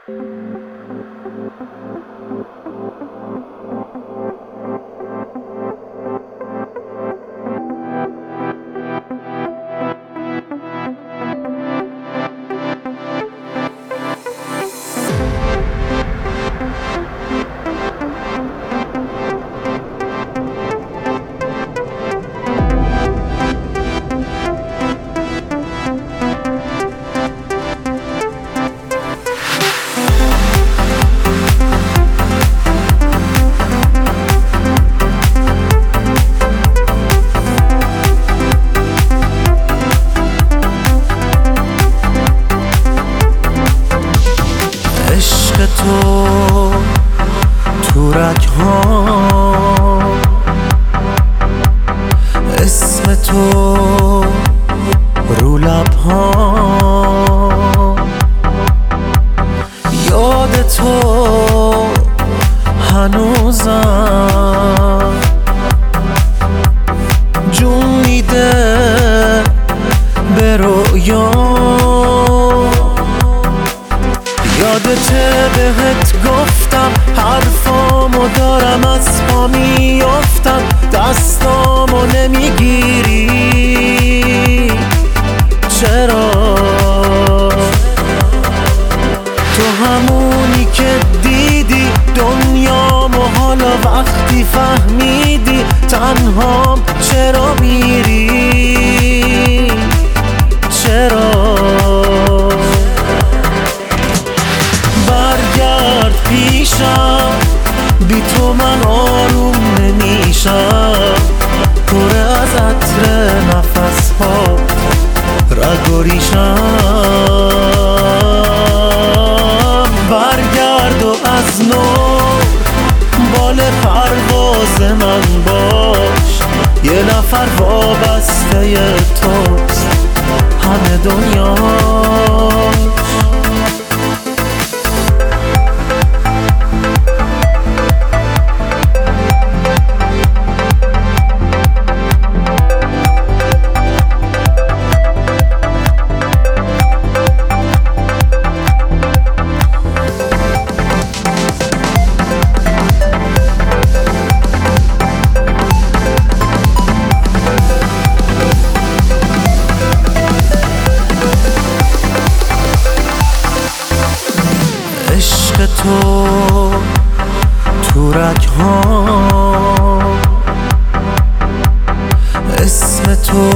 عشق تو تو رگ‌هام، اسم تو رو لب‌هام، یاد تو هنوزم جون میده به رویام. یادته بهت گفتم حرفامو دارم از پا میافتم، دستامو نمیگیری چرا؟ تو همونی که دیدی دنیامو، حالا وقتی فهمیدی تنهام چرا میری؟ چرا؟ پیشم بی تو من آروم نمیشم، پر از عطر نفس ها رگ و ریشم. برگرد و از نو بال پرواز من باش، یه نفر وابسته توست همه دنیاش. عشق تو تو رگ‌هام، اسم تو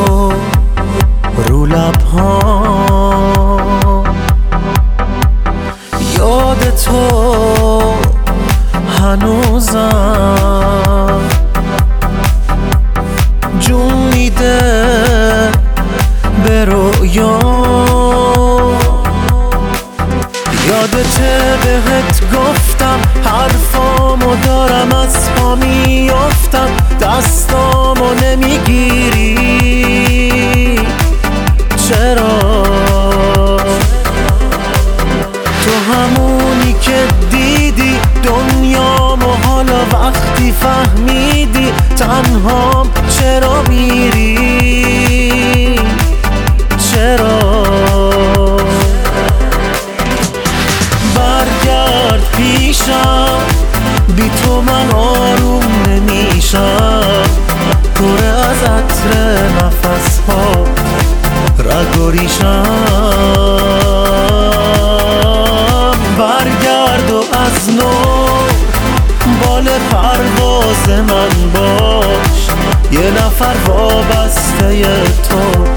رو لب‌هام، یاد تو هنوزم جون میده به رویام. یادته بهت گفتم حرفامو دارم از پا میافتم، دستامو نمیگیری چرا؟ تو همونی که دیدی دنیامو، حالا وقتی فهمیدی تنهام چرا میری؟ چرا؟ پیشم بی تو من آروم نمیشم، پر از عطر نفس ها رگ و ریشم. برگرد و از نو بال پرواز من باش، یه نفر وابسته تو